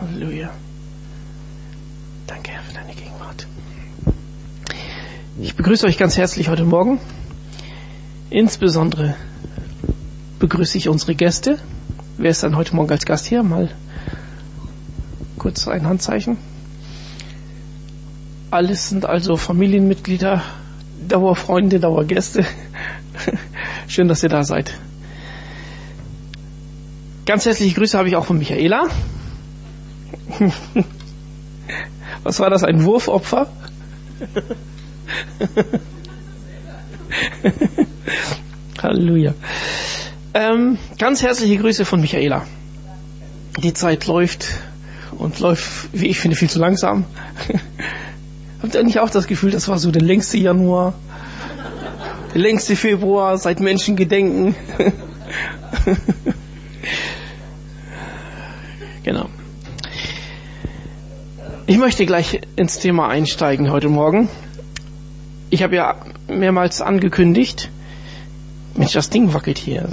Halleluja. Danke, Herr, für deine Gegenwart. Ich begrüße euch ganz herzlich heute Morgen. Insbesondere begrüße ich unsere Gäste. Wer ist dann heute Morgen als Gast hier? Mal kurz ein Handzeichen. Alles sind also Familienmitglieder, Dauerfreunde, Dauergäste. Schön, dass ihr da seid. Ganz herzliche Grüße habe ich auch von Michaela. Was war das, ein Wurfopfer? Halleluja. Ganz herzliche Grüße von Michaela. Die Zeit läuft und läuft, wie ich finde, viel zu langsam. Habt ihr nicht auch das Gefühl, das war so der längste Januar, der längste Februar seit Menschengedenken? Genau. Ich möchte gleich ins Thema einsteigen heute Morgen. Ich habe ja mehrmals angekündigt, Mensch, das Ding wackelt hier.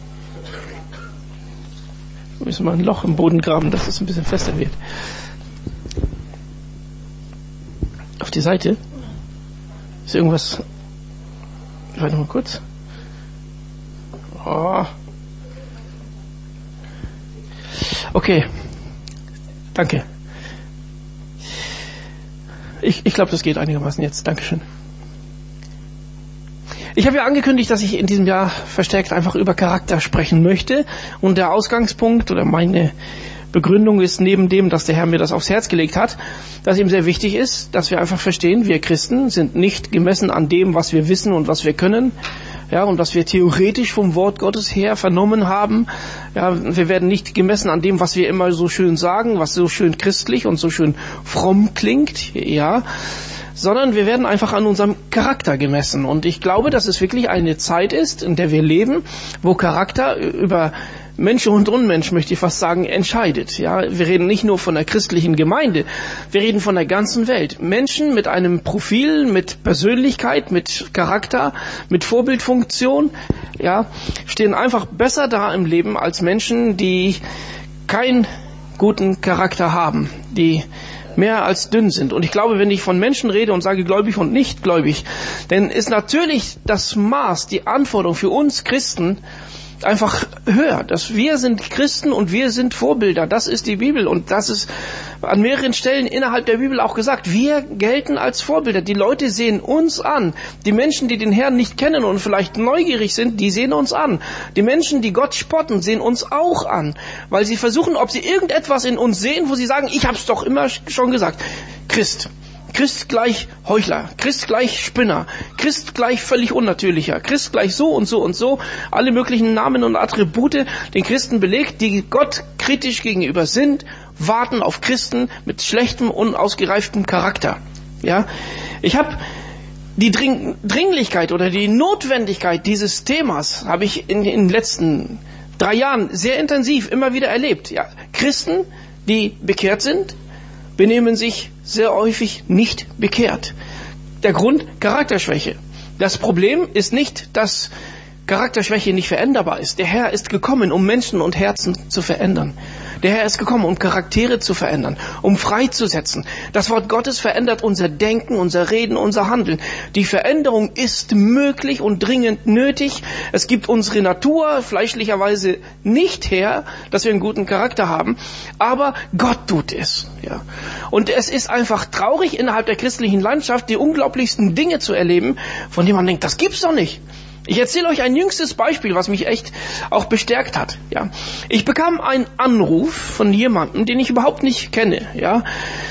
Wir müssen mal ein Loch im Boden graben, dass es ein bisschen fester wird. Auf die Seite. Ist irgendwas... Warte mal kurz. Oh. Okay. Danke. Ich glaube, das geht einigermaßen jetzt. Dankeschön. Ich habe ja angekündigt, dass ich in diesem Jahr verstärkt einfach über Charakter sprechen möchte. Und der Ausgangspunkt oder meine Begründung ist neben dem, dass der Herr mir das aufs Herz gelegt hat, dass ihm sehr wichtig ist, dass wir einfach verstehen, wir Christen sind nicht gemessen an dem, was wir wissen und was wir können, ja, und was wir theoretisch vom Wort Gottes her vernommen haben. Ja, wir werden nicht gemessen an dem, was wir immer so schön sagen, was so schön christlich und so schön fromm klingt, ja, sondern wir werden einfach an unserem Charakter gemessen. Und ich glaube, dass es wirklich eine Zeit ist, in der wir leben, wo Charakter über Mensch und Unmensch, möchte ich fast sagen, entscheidet. Ja, wir reden nicht nur von der christlichen Gemeinde, wir reden von der ganzen Welt. Menschen mit einem Profil, mit Persönlichkeit, mit Charakter, mit Vorbildfunktion, ja, stehen einfach besser da im Leben als Menschen, die keinen guten Charakter haben, die mehr als dünn sind. Und ich glaube, wenn ich von Menschen rede und sage gläubig und nicht gläubig, dann ist natürlich das Maß, die Anforderung für uns Christen einfach höher. Dass wir sind Christen und wir sind Vorbilder. Das ist die Bibel und das ist an mehreren Stellen innerhalb der Bibel auch gesagt. Wir gelten als Vorbilder. Die Leute sehen uns an. Die Menschen, die den Herrn nicht kennen und vielleicht neugierig sind, die sehen uns an. Die Menschen, die Gott spotten, sehen uns auch an. Weil sie versuchen, ob sie irgendetwas in uns sehen, wo sie sagen, ich habe es doch immer schon gesagt. Christ gleich Heuchler, Christ gleich Spinner, Christ gleich völlig unnatürlicher, Christ gleich so und so und so, alle möglichen Namen und Attribute den Christen belegt, die Gott kritisch gegenüber sind, warten auf Christen mit schlechtem, unausgereiftem Charakter. Ja, ich habe die Dringlichkeit oder die Notwendigkeit dieses Themas habe ich in den letzten 3 Jahren sehr intensiv immer wieder erlebt. Ja, Christen, die bekehrt sind, benehmen sich sehr häufig nicht bekehrt. Der Grund, Charakterschwäche. Das Problem ist nicht, dass Charakterschwäche nicht veränderbar ist. Der Herr ist gekommen, um Menschen und Herzen zu verändern. Der Herr ist gekommen, um Charaktere zu verändern, um freizusetzen. Das Wort Gottes verändert unser Denken, unser Reden, unser Handeln. Die Veränderung ist möglich und dringend nötig. Es gibt unsere Natur fleischlicherweise nicht her, dass wir einen guten Charakter haben, aber Gott tut es. Ja. Und es ist einfach traurig, innerhalb der christlichen Landschaft die unglaublichsten Dinge zu erleben, von denen man denkt, das gibt's doch nicht. Ich erzähle euch ein jüngstes Beispiel, was mich echt auch bestärkt hat. Ja, ich bekam einen Anruf von jemandem, den ich überhaupt nicht kenne. Ja,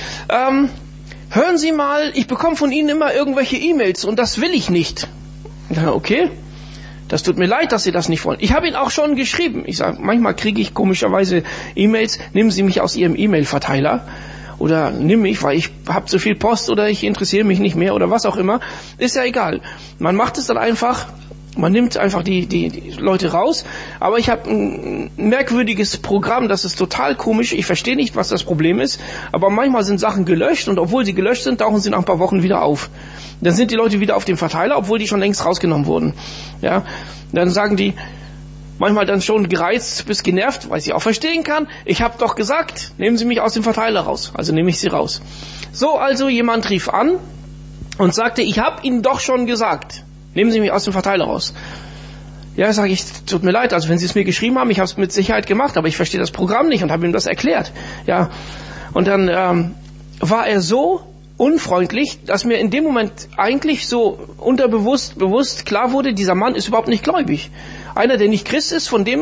hören Sie mal, ich bekomme von Ihnen immer irgendwelche E-Mails und das will ich nicht. Ja, okay, das tut mir leid, dass Sie das nicht wollen. Ich habe Ihnen auch schon geschrieben. Ich sage, manchmal kriege ich komischerweise E-Mails. Nehmen Sie mich aus Ihrem E-Mail-Verteiler. Oder nimm mich, weil ich habe zu viel Post oder ich interessiere mich nicht mehr oder was auch immer. Ist ja egal. Man macht es dann einfach. Man nimmt einfach die Leute raus, aber ich habe ein merkwürdiges Programm, das ist total komisch. Ich verstehe nicht, was das Problem ist, aber manchmal sind Sachen gelöscht und obwohl sie gelöscht sind, tauchen sie nach ein paar Wochen wieder auf. Dann sind die Leute wieder auf dem Verteiler, obwohl die schon längst rausgenommen wurden. Ja, dann sagen die, manchmal dann schon gereizt bis genervt, weil ich auch verstehen kann. Ich habe doch gesagt, nehmen Sie mich aus dem Verteiler raus. Also nehme ich Sie raus. So, also jemand rief an und sagte, ich habe Ihnen doch schon gesagt, nehmen Sie mich aus dem Verteiler raus. Ja, sage ich, tut mir leid, also wenn Sie es mir geschrieben haben, ich habe es mit Sicherheit gemacht, aber ich verstehe das Programm nicht und habe ihm das erklärt. Ja, und dann war er so unfreundlich, dass mir in dem Moment eigentlich so bewusst klar wurde, dieser Mann ist überhaupt nicht gläubig. Einer, der nicht Christ ist, von dem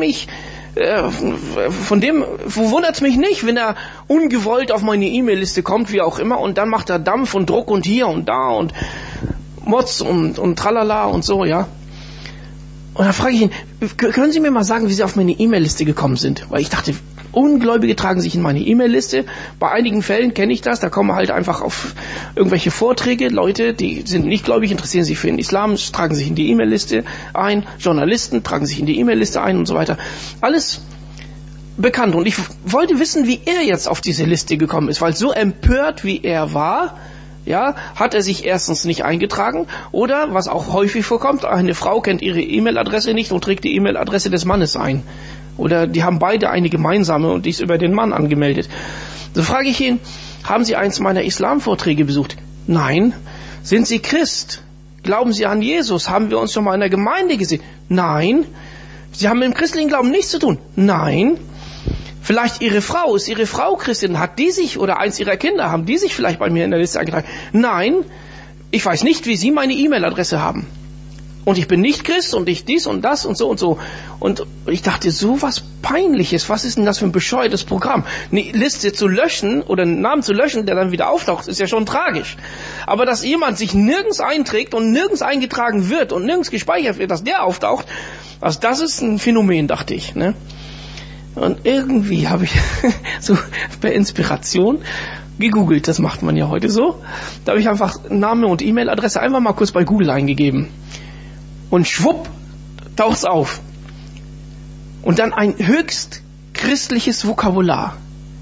wundert es mich nicht, wenn er ungewollt auf meine E-Mail-Liste kommt, wie auch immer, und dann macht er Dampf und Druck und hier und da und Motz und Tralala und so, ja. Und dann frage ich ihn, können Sie mir mal sagen, wie Sie auf meine E-Mail-Liste gekommen sind? Weil ich dachte, Ungläubige tragen sich in meine E-Mail-Liste. Bei einigen Fällen kenne ich das, da kommen halt einfach auf irgendwelche Vorträge, Leute, die sind nicht gläubig, interessieren sich für den Islam, tragen sich in die E-Mail-Liste ein, Journalisten tragen sich in die E-Mail-Liste ein und so weiter. Alles bekannt. Und ich wollte wissen, wie er jetzt auf diese Liste gekommen ist, weil so empört, wie er war, ja, hat er sich erstens nicht eingetragen oder, was auch häufig vorkommt, eine Frau kennt ihre E-Mail-Adresse nicht und trägt die E-Mail-Adresse des Mannes ein. Oder die haben beide eine gemeinsame und die ist über den Mann angemeldet. So frage ich ihn, haben Sie eins meiner Islam-Vorträge besucht? Nein. Sind Sie Christ? Glauben Sie an Jesus? Haben wir uns schon mal in der Gemeinde gesehen? Nein. Sie haben mit dem christlichen Glauben nichts zu tun? Nein. Vielleicht ist Ihre Frau Christin, hat die sich, oder eins Ihrer Kinder, haben die sich vielleicht bei mir in der Liste eingetragen? Nein, ich weiß nicht, wie Sie meine E-Mail-Adresse haben. Und ich bin nicht Christ und ich dies und das und so und so. Und ich dachte, so was Peinliches, was ist denn das für ein bescheuertes Programm? Eine Liste zu löschen oder einen Namen zu löschen, der dann wieder auftaucht, ist ja schon tragisch. Aber dass jemand sich nirgends einträgt und nirgends eingetragen wird und nirgends gespeichert wird, dass der auftaucht, also das ist ein Phänomen, dachte ich, ne? Und irgendwie habe ich so per Inspiration gegoogelt, das macht man ja heute so. Da habe ich einfach Name und E-Mail-Adresse einfach mal kurz bei Google eingegeben. Und schwupp, taucht's auf. Und dann ein höchst christliches Vokabular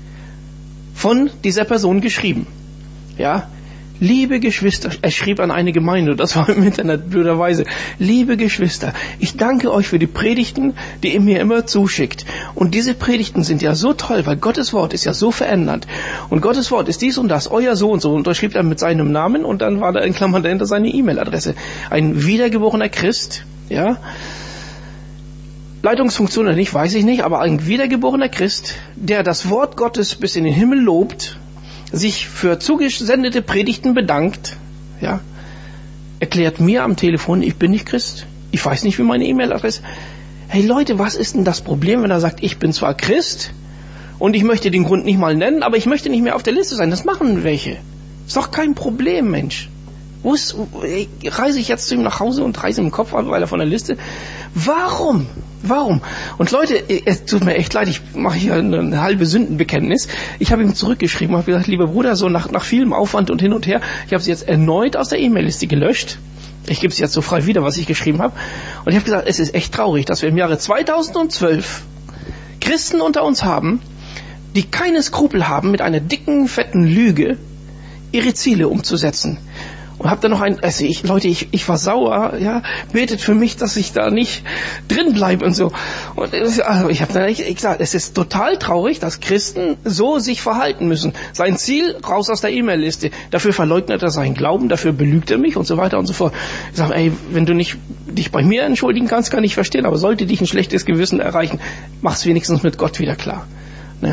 von dieser Person geschrieben. Ja, liebe Geschwister, er schrieb an eine Gemeinde, das war im Internet blöderweise, liebe Geschwister, ich danke euch für die Predigten, die ihr mir immer zuschickt. Und diese Predigten sind ja so toll, weil Gottes Wort ist ja so verändernd. Und Gottes Wort ist dies und das, euer so und so. Und da schrieb er mit seinem Namen und dann war da in Klammern dahinter seine E-Mail-Adresse. Ein wiedergeborener Christ, ja. Leitungsfunktion oder nicht, weiß ich nicht, aber ein wiedergeborener Christ, der das Wort Gottes bis in den Himmel lobt, sich für zugesendete Predigten bedankt, ja, erklärt mir am Telefon, ich bin nicht Christ, ich weiß nicht, wie meine E-Mail-Adresse. Hey Leute, was ist denn das Problem, wenn er sagt, ich bin zwar Christ und ich möchte den Grund nicht mal nennen, aber ich möchte nicht mehr auf der Liste sein. Das machen welche. Ist doch kein Problem, Mensch. Reise ich jetzt zu ihm nach Hause und reiße ihm den Kopf ab, weil er von der Liste... Warum? Und Leute, es tut mir echt leid, ich mache hier eine halbe Sündenbekenntnis. Ich habe ihm zurückgeschrieben, habe gesagt, lieber Bruder, so nach vielem Aufwand und hin und her, ich habe sie jetzt erneut aus der E-Mail-Liste gelöscht. Ich gebe es jetzt so frei wieder, was ich geschrieben habe. Und ich habe gesagt, es ist echt traurig, dass wir im Jahre 2012 Christen unter uns haben, die keine Skrupel haben, mit einer dicken, fetten Lüge ihre Ziele umzusetzen. Und hab dann noch ich war sauer, ja, betet für mich, dass ich da nicht drin bleibe und so. Und also ich habe dann echt gesagt, es ist total traurig, dass Christen so sich verhalten müssen. Sein Ziel, raus aus der E-Mail-Liste. Dafür verleugnet er seinen Glauben, dafür belügt er mich und so weiter und so fort. Ich sage, wenn du nicht dich bei mir entschuldigen kannst, kann ich verstehen, aber sollte dich ein schlechtes Gewissen erreichen, mach's wenigstens mit Gott wieder klar. Ne?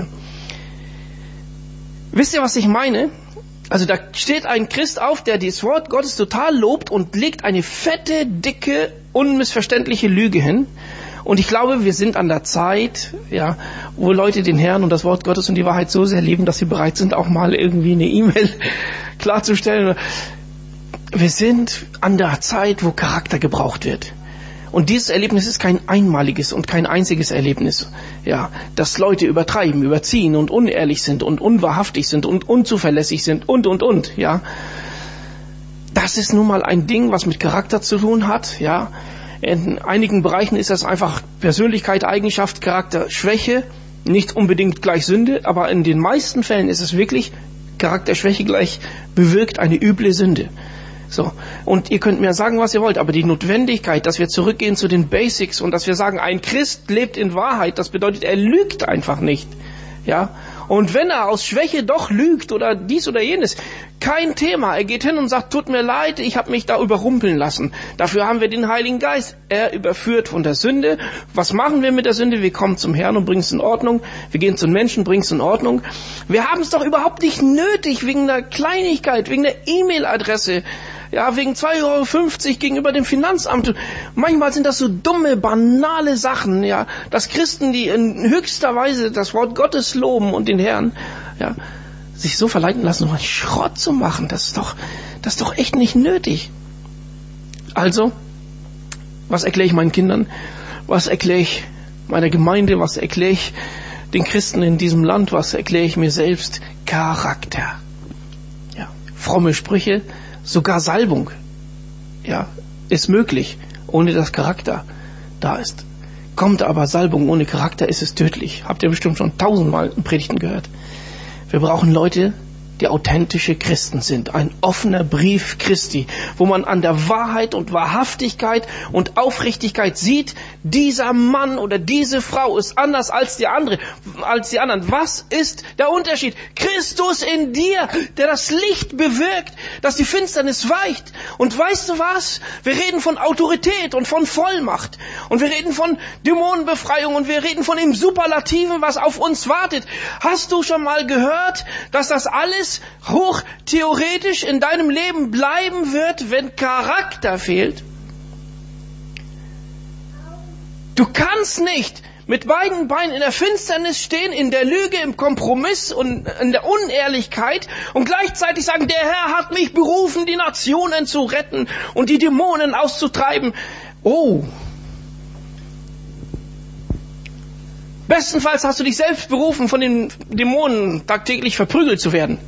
Wisst ihr, was ich meine? Also da steht ein Christ auf, der das Wort Gottes total lobt und legt eine fette, dicke, unmissverständliche Lüge hin. Und ich glaube, wir sind an der Zeit, ja, wo Leute den Herrn und das Wort Gottes und die Wahrheit so sehr lieben, dass sie bereit sind, auch mal irgendwie eine E-Mail klarzustellen. Wir sind an der Zeit, wo Charakter gebraucht wird. Und dieses Erlebnis ist kein einmaliges und kein einziges Erlebnis, ja, dass Leute übertreiben, überziehen und unehrlich sind und unwahrhaftig sind und unzuverlässig sind und, ja. Das ist nun mal ein Ding, was mit Charakter zu tun hat, ja. In einigen Bereichen ist das einfach Persönlichkeit, Eigenschaft, Charakter, Schwäche, nicht unbedingt gleich Sünde, aber in den meisten Fällen ist es wirklich Charakterschwäche gleich bewirkt eine üble Sünde. So. Und ihr könnt mir sagen, was ihr wollt, aber die Notwendigkeit, dass wir zurückgehen zu den Basics und dass wir sagen, ein Christ lebt in Wahrheit, das bedeutet, er lügt einfach nicht. Ja. Und wenn er aus Schwäche doch lügt oder dies oder jenes, kein Thema. Er geht hin und sagt, tut mir leid, ich habe mich da überrumpeln lassen. Dafür haben wir den Heiligen Geist. Er überführt von der Sünde. Was machen wir mit der Sünde? Wir kommen zum Herrn und bringen es in Ordnung. Wir gehen zum Menschen, bringen es in Ordnung. Wir haben es doch überhaupt nicht nötig, wegen der Kleinigkeit, wegen der E-Mail-Adresse, ja, wegen 2,50 € gegenüber dem Finanzamt. Manchmal sind das so dumme, banale Sachen, ja, dass Christen, die in höchster Weise das Wort Gottes loben und den Herrn, ja, sich so verleiten lassen, um einen Schrott zu machen. Das ist doch echt nicht nötig. Also, was erkläre ich meinen Kindern? Was erkläre ich meiner Gemeinde? Was erkläre ich den Christen in diesem Land? Was erkläre ich mir selbst? Charakter. Ja, fromme Sprüche, sogar Salbung, ja, ist möglich, ohne dass Charakter da ist. Kommt aber Salbung ohne Charakter, ist es tödlich. Habt ihr bestimmt schon 1000-mal in Predigten gehört. Wir brauchen Leute, die authentische Christen sind. Ein offener Brief Christi, wo man an der Wahrheit und Wahrhaftigkeit und Aufrichtigkeit sieht, dieser Mann oder diese Frau ist anders als die anderen. Was ist der Unterschied? Christus in dir, der das Licht bewirkt, dass die Finsternis weicht. Und weißt du was? Wir reden von Autorität und von Vollmacht. Und wir reden von Dämonenbefreiung und wir reden von dem Superlativen, was auf uns wartet. Hast du schon mal gehört, dass das alles hoch theoretisch in deinem Leben bleiben wird, wenn Charakter fehlt? Du kannst nicht mit beiden Beinen in der Finsternis stehen, in der Lüge, im Kompromiss und in der Unehrlichkeit und gleichzeitig sagen, der Herr hat mich berufen, die Nationen zu retten und die Dämonen auszutreiben. Oh! Bestenfalls hast du dich selbst berufen, von den Dämonen tagtäglich verprügelt zu werden.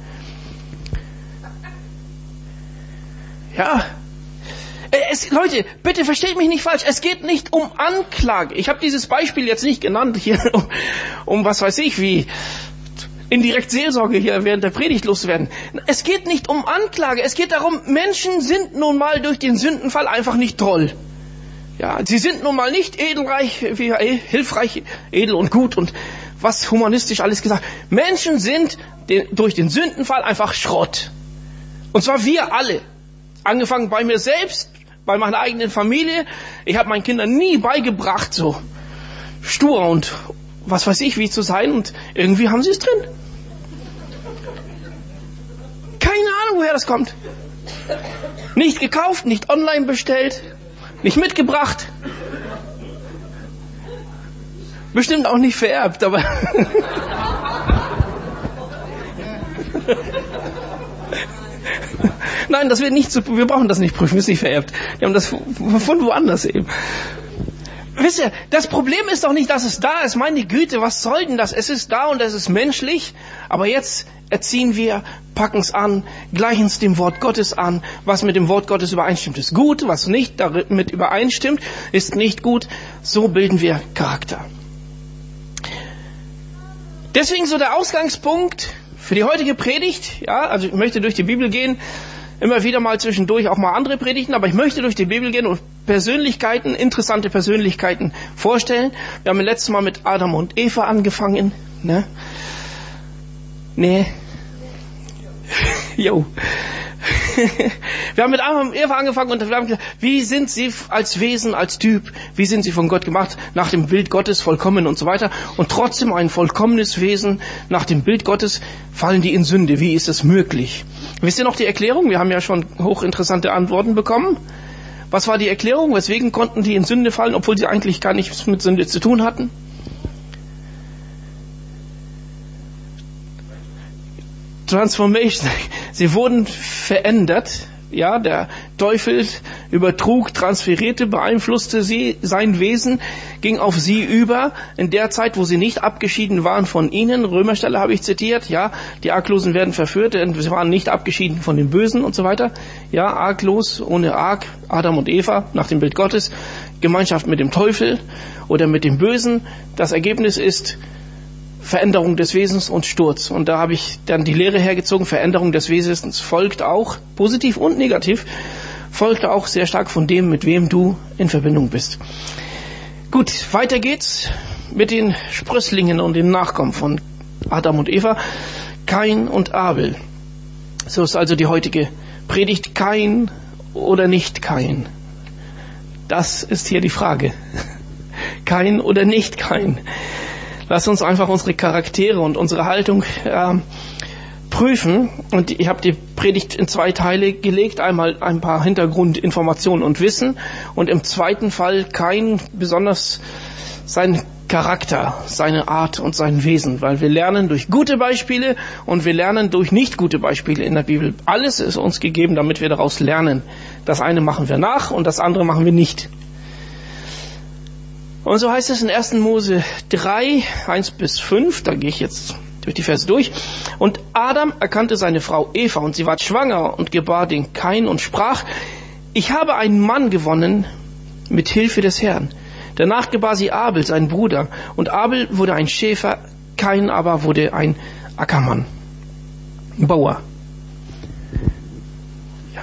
Ja. Leute, bitte versteht mich nicht falsch. Es geht nicht um Anklage. Ich habe dieses Beispiel jetzt nicht genannt hier, um was weiß ich, wie indirekt Seelsorge hier während der Predigt loszuwerden. Es geht nicht um Anklage. Es geht darum, Menschen sind nun mal durch den Sündenfall einfach nicht toll. Ja, sie sind nun mal nicht hilfreich, edel und gut und was humanistisch alles gesagt. Menschen sind durch den Sündenfall einfach Schrott. Und zwar wir alle. Angefangen bei mir selbst, bei meiner eigenen Familie. Ich habe meinen Kindern nie beigebracht, so stur und was weiß ich, wie zu sein. Und irgendwie haben sie es drin. Keine Ahnung, woher das kommt. Nicht gekauft, nicht online bestellt, nicht mitgebracht. Bestimmt auch nicht vererbt, aber... Nein, das wird nicht wir brauchen das nicht prüfen, ist nicht vererbt. Wir haben das von woanders eben. Wisst ihr, das Problem ist doch nicht, dass es da ist. Meine Güte, was soll denn das? Es ist da und es ist menschlich. Aber jetzt erziehen wir, packen es an, gleichen es dem Wort Gottes an. Was mit dem Wort Gottes übereinstimmt, ist gut. Was nicht damit übereinstimmt, ist nicht gut. So bilden wir Charakter. Deswegen so der Ausgangspunkt für die heutige Predigt. Ja, also ich möchte durch die Bibel gehen. Immer wieder mal zwischendurch auch mal andere Predigten, aber ich möchte durch die Bibel gehen und Persönlichkeiten, interessante Persönlichkeiten vorstellen. Wir haben letztes Mal mit Adam und Eva angefangen. Ne? Nee. Jo. Wir haben mit Adam und Eva angefangen und wir haben gesagt, wie sind sie als Wesen, als Typ, wie sind sie von Gott gemacht, nach dem Bild Gottes vollkommen und so weiter. Und trotzdem ein vollkommenes Wesen nach dem Bild Gottes fallen die in Sünde. Wie ist es möglich? Wisst ihr noch die Erklärung? Wir haben ja schon hochinteressante Antworten bekommen. Was war die Erklärung? Weswegen konnten die in Sünde fallen, obwohl sie eigentlich gar nichts mit Sünde zu tun hatten? Transformation. Sie wurden verändert. Ja, der Teufel übertrug, transferierte, beeinflusste sie, sein Wesen, ging auf sie über, in der Zeit, wo sie nicht abgeschieden waren von ihnen. Römerstelle habe ich zitiert, ja, die Arglosen werden verführt, denn sie waren nicht abgeschieden von den Bösen und so weiter. Ja, arglos, ohne Arg, Adam und Eva, nach dem Bild Gottes, Gemeinschaft mit dem Teufel oder mit dem Bösen. Das Ergebnis ist Veränderung des Wesens und Sturz. Und da habe ich dann die Lehre hergezogen, Veränderung des Wesens folgt auch, positiv und negativ, folgt auch sehr stark von dem, mit wem du in Verbindung bist. Gut, weiter geht's mit den Sprösslingen und den Nachkommen von Adam und Eva, Kain und Abel. So ist also die heutige Predigt, Kain oder nicht Kain. Das ist hier die Frage. Kain oder nicht Kain. Lass uns einfach unsere Charaktere und unsere Haltung prüfen. Und ich habe die Predigt in 2 Teile gelegt. Einmal ein paar Hintergrundinformationen und Wissen. Und im zweiten Fall Kain, besonders sein Charakter, seine Art und sein Wesen. Weil wir lernen durch gute Beispiele und wir lernen durch nicht gute Beispiele in der Bibel. Alles ist uns gegeben, damit wir daraus lernen. Das eine machen wir nach und das andere machen wir nicht. Und so heißt es in 1. Mose 3, 1-5, da gehe ich jetzt durch die Verse durch. Und Adam erkannte seine Frau Eva und sie war schwanger und gebar den Kain und sprach, ich habe einen Mann gewonnen mit Hilfe des Herrn. Danach gebar sie Abel, seinen Bruder. Und Abel wurde ein Schäfer, Kain aber wurde ein Ackermann, ein Bauer. Ja.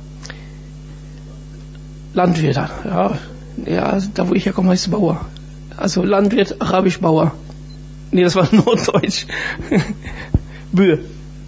Landwirt, ja, da wo ich herkomme, heißt es Bauer. Also Landwirt, arabisch Bauer. Nee, das war Norddeutsch. Bühe.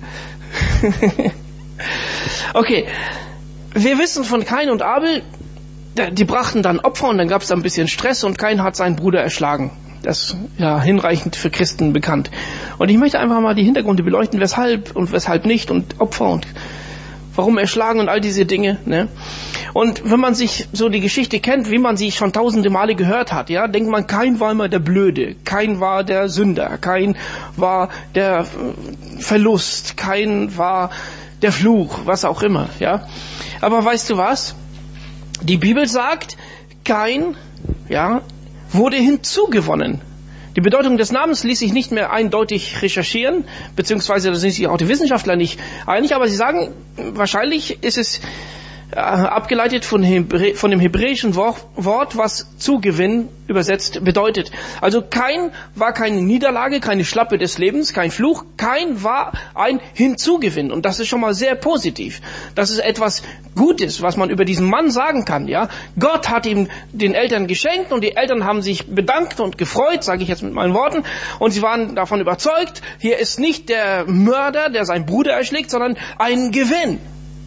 Okay, wir wissen von Kain und Abel, die brachten dann Opfer und dann gab es da ein bisschen Stress und Kain hat seinen Bruder erschlagen. Das ist ja hinreichend für Christen bekannt. Und ich möchte einfach mal die Hintergründe beleuchten, weshalb und weshalb nicht und Opfer und warum erschlagen und all diese Dinge, ne? Und wenn man sich so die Geschichte kennt, wie man sie schon tausende Male gehört hat, ja, denkt man, Kain war immer der Blöde, Kain war der Sünder, Kain war der Verlust, Kain war der Fluch, was auch immer, ja. Aber weißt du was? Die Bibel sagt, Kain, ja, wurde hinzugewonnen. Die Bedeutung des Namens ließ sich nicht mehr eindeutig recherchieren, beziehungsweise da sind sich auch die Wissenschaftler nicht einig, aber sie sagen, wahrscheinlich ist es abgeleitet von dem hebräischen Wort, was Zugewinn übersetzt bedeutet. Also Kain war keine Niederlage, keine Schlappe des Lebens, kein Fluch. Kain war ein Hinzugewinn und das ist schon mal sehr positiv. Das ist etwas Gutes, was man über diesen Mann sagen kann. Ja, Gott hat ihm den Eltern geschenkt und die Eltern haben sich bedankt und gefreut, sage ich jetzt mit meinen Worten, und sie waren davon überzeugt, hier ist nicht der Mörder, der seinen Bruder erschlägt, sondern ein Gewinn.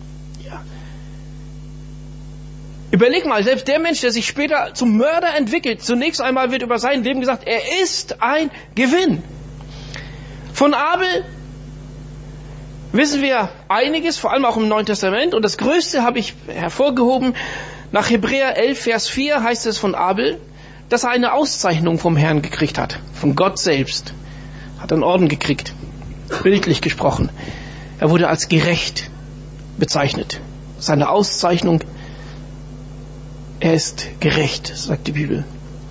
Überleg mal, selbst der Mensch, der sich später zum Mörder entwickelt, zunächst einmal wird über sein Leben gesagt, er ist ein Gewinn. Von Abel wissen wir einiges, vor allem auch im Neuen Testament. Und das Größte habe ich hervorgehoben. Nach Hebräer 11, Vers 4 heißt es von Abel, dass er eine Auszeichnung vom Herrn gekriegt hat, von Gott selbst. Hat einen Orden gekriegt, bildlich gesprochen. Er wurde als gerecht bezeichnet. Seine Auszeichnung, er ist gerecht, sagt die Bibel.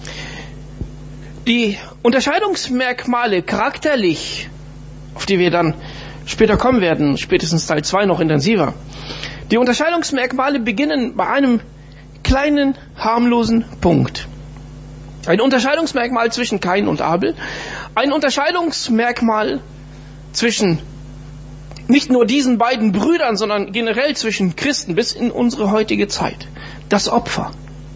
Die Unterscheidungsmerkmale charakterlich, auf die wir dann später kommen werden, spätestens Teil 2 noch intensiver. Die Unterscheidungsmerkmale beginnen bei einem kleinen, harmlosen Punkt. Ein Unterscheidungsmerkmal zwischen Kain und Abel. Ein Unterscheidungsmerkmal zwischen nicht nur diesen beiden Brüdern, sondern generell zwischen Christen bis in unsere heutige Zeit. Das Opfer.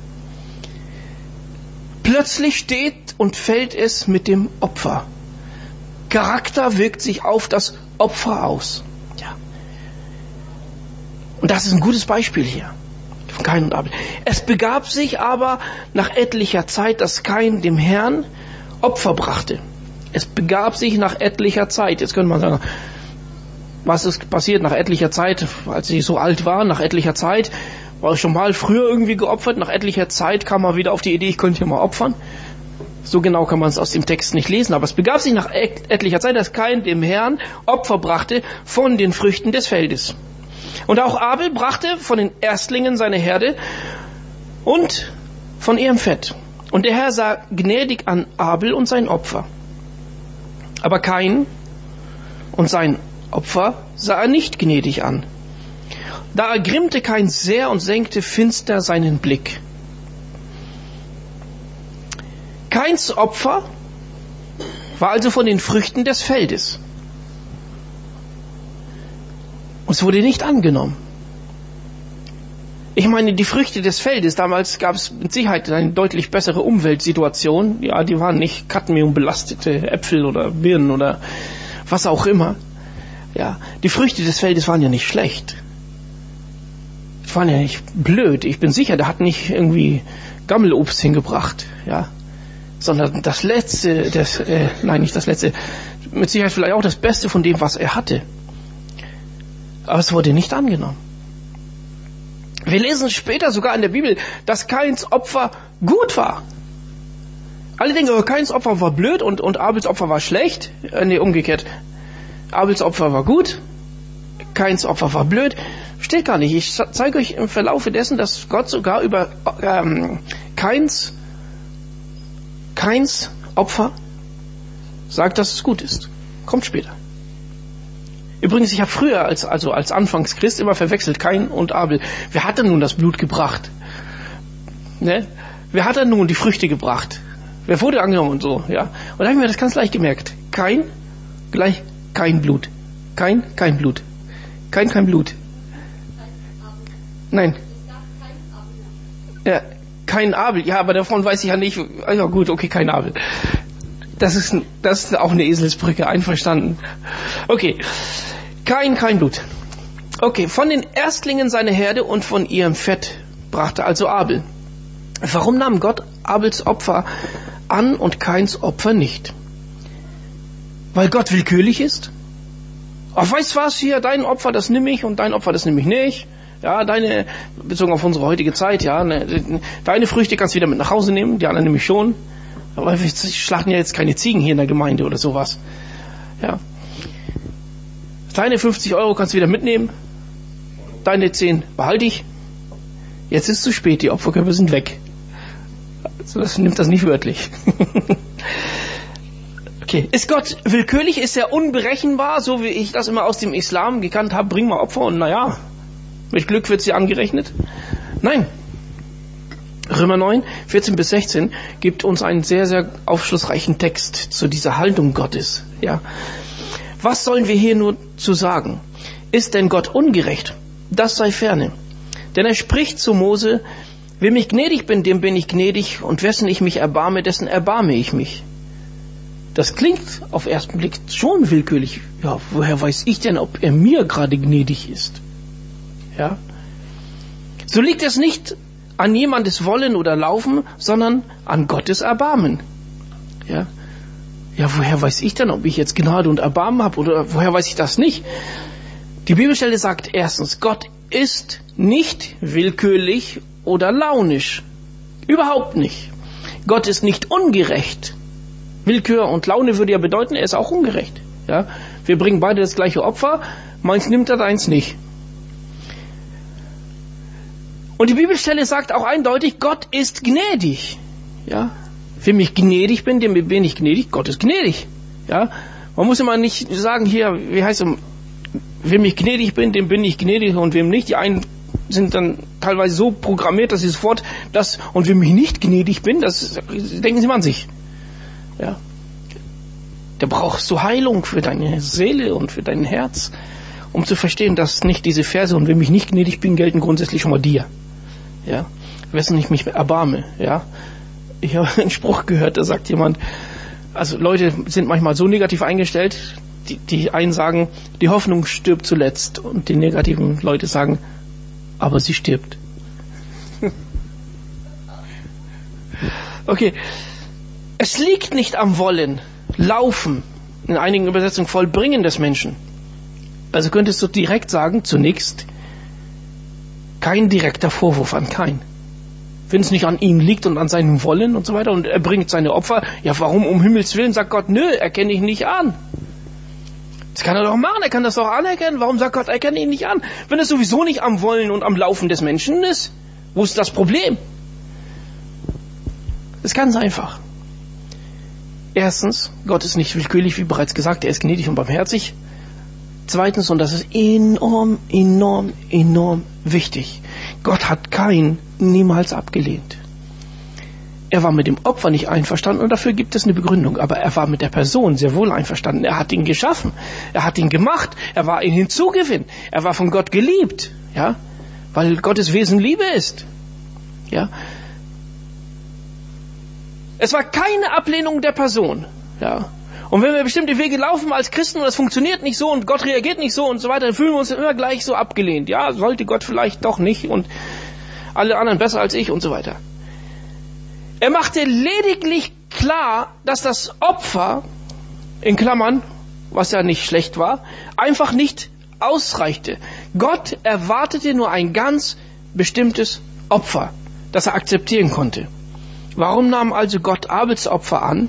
Plötzlich steht und fällt es mit dem Opfer. Charakter wirkt sich auf das Opfer aus. Ja. Und das ist ein gutes Beispiel hier von Kain und Abel. Es begab sich aber nach etlicher Zeit, dass Kain dem Herrn Opfer brachte. Es begab sich nach etlicher Zeit. Jetzt könnte man sagen, was ist passiert nach etlicher Zeit, als sie so alt war, nach etlicher Zeit? War schon mal früher irgendwie geopfert, nach etlicher Zeit kam er wieder auf die Idee, ich könnte hier mal opfern. So genau kann man es aus dem Text nicht lesen, aber es begab sich nach etlicher Zeit, dass Kain dem Herrn Opfer brachte von den Früchten des Feldes. Und auch Abel brachte von den Erstlingen seine Herde und von ihrem Fett. Und der Herr sah gnädig an Abel und sein Opfer. Aber Kain und sein Opfer sah er nicht gnädig an. Da ergrimmte Kain sehr und senkte finster seinen Blick. Kains Opfer war also von den Früchten des Feldes. Und es wurde nicht angenommen. Ich meine, die Früchte des Feldes, damals gab es mit Sicherheit eine deutlich bessere Umweltsituation. Ja, die waren nicht cadmiumbelastete Äpfel oder Birnen oder was auch immer. Ja, die Früchte des Feldes waren ja nicht schlecht. Die waren ja nicht blöd. Ich bin sicher, der hat nicht irgendwie Gammelobst hingebracht, ja, sondern das Letzte, nicht das Letzte, mit Sicherheit vielleicht auch das Beste von dem, was er hatte. Aber es wurde nicht angenommen. Wir lesen später sogar in der Bibel, dass Kains Opfer gut war. Alle denken, Kains Opfer war blöd und Abels Opfer war schlecht. Nee, umgekehrt. Abels Opfer war gut, Kains Opfer war blöd. Steht gar nicht. Ich zeige euch im Verlauf dessen, dass Gott sogar über Kains Opfer sagt, dass es gut ist. Kommt später. Übrigens, ich habe früher als Anfangschrist immer verwechselt Kain und Abel. Wer hat denn nun das Blut gebracht? Ne? Wer hat denn nun die Früchte gebracht? Wer wurde angenommen und so? Ja. Und da habe ich mir das ganz leicht gemerkt. Kain gleich kein Blut. Kein Blut. Kein Blut. Nein. Ja, kein Abel. Ja, aber davon weiß ich ja nicht. Ja gut, okay, kein Abel. Das ist auch eine Eselsbrücke, einverstanden. Okay. Kein Blut. Okay, von den Erstlingen seiner Herde und von ihrem Fett brachte also Abel. Warum nahm Gott Abels Opfer an und Kains Opfer nicht? Weil Gott willkürlich ist? Ach, weißt was, hier, dein Opfer, das nehme ich und dein Opfer, das nehme ich nicht. Ja, bezogen auf unsere heutige Zeit, ja, deine Früchte kannst du wieder mit nach Hause nehmen, die anderen nämlich schon. Aber wir schlachten ja jetzt keine Ziegen hier in der Gemeinde oder sowas. Ja. Deine 50 € kannst du wieder mitnehmen. Deine 10 behalte ich. Jetzt ist es zu spät, die Opferkörper sind weg. Also das nimmt das nicht wörtlich. Okay. Ist Gott willkürlich? Ist er unberechenbar, so wie ich das immer aus dem Islam gekannt habe? Bring mal Opfer und naja, mit Glück wird sie angerechnet. Nein. Römer 9, 14 bis 16 gibt uns einen sehr, sehr aufschlussreichen Text zu dieser Haltung Gottes. Ja. Was sollen wir hier nur zu sagen? Ist denn Gott ungerecht? Das sei ferne. Denn er spricht zu Mose, wem ich gnädig bin, dem bin ich gnädig, und wessen ich mich erbarme, dessen erbarme ich mich. Das klingt auf ersten Blick schon willkürlich. Ja, woher weiß ich denn, ob er mir gerade gnädig ist? Ja. So liegt es nicht an jemandes Wollen oder Laufen, sondern an Gottes Erbarmen. Ja. Ja, woher weiß ich denn, ob ich jetzt Gnade und Erbarmen habe, oder woher weiß ich das nicht? Die Bibelstelle sagt erstens, Gott ist nicht willkürlich oder launisch. Überhaupt nicht. Gott ist nicht ungerecht. Willkür und Laune würde ja bedeuten, er ist auch ungerecht. Ja? Wir bringen beide das gleiche Opfer, meins nimmt er, deins nicht. Und die Bibelstelle sagt auch eindeutig, Gott ist gnädig. Ja? Wem ich gnädig bin, dem bin ich gnädig. Gott ist gnädig. Ja? Man muss immer nicht sagen, hier, wie heißt es, wem ich gnädig bin, dem bin ich gnädig und wem nicht. Die einen sind dann teilweise so programmiert, dass sie sofort das, und wem ich nicht gnädig bin, das denken sie mal an sich. Ja. Da brauchst du Heilung für deine Seele und für dein Herz, um zu verstehen, dass nicht diese Verse, und wem ich nicht gnädig bin, gelten grundsätzlich schon mal dir. Ja. Wessen ich mich erbarme. Ja. Ich habe einen Spruch gehört, da sagt jemand, also Leute sind manchmal so negativ eingestellt, die einen sagen, die Hoffnung stirbt zuletzt, und die negativen Leute sagen, aber sie stirbt. Okay. Es liegt nicht am Wollen, Laufen, in einigen Übersetzungen Vollbringen des Menschen. Also könntest du direkt sagen, zunächst, kein direkter Vorwurf an Kain. Wenn es nicht an ihm liegt und an seinem Wollen und so weiter, und er bringt seine Opfer, ja warum um Himmels Willen, sagt Gott, nö, erkenne ich nicht an. Das kann er doch machen, er kann das doch anerkennen. Warum sagt Gott, erkenne ihn nicht an? Wenn es sowieso nicht am Wollen und am Laufen des Menschen ist, wo ist das Problem? Das ist ganz einfach. Erstens, Gott ist nicht willkürlich, wie bereits gesagt, er ist gnädig und barmherzig. Zweitens, und das ist enorm wichtig, Gott hat Kain niemals abgelehnt. Er war mit dem Opfer nicht einverstanden und dafür gibt es eine Begründung. Aber er war mit der Person sehr wohl einverstanden. Er hat ihn geschaffen. Er hat ihn gemacht. Er war ein Hinzugewinn. Er war von Gott geliebt. Ja? Weil Gottes Wesen Liebe ist. Ja? Es war keine Ablehnung der Person. Ja? Und wenn wir bestimmte Wege laufen als Christen und das funktioniert nicht so und Gott reagiert nicht so und so weiter, dann fühlen wir uns immer gleich so abgelehnt. Ja, sollte Gott vielleicht doch nicht und alle anderen besser als ich und so weiter. Er machte lediglich klar, dass das Opfer, in Klammern, was ja nicht schlecht war, einfach nicht ausreichte. Gott erwartete nur ein ganz bestimmtes Opfer, das er akzeptieren konnte. Warum nahm also Gott Abels Opfer an?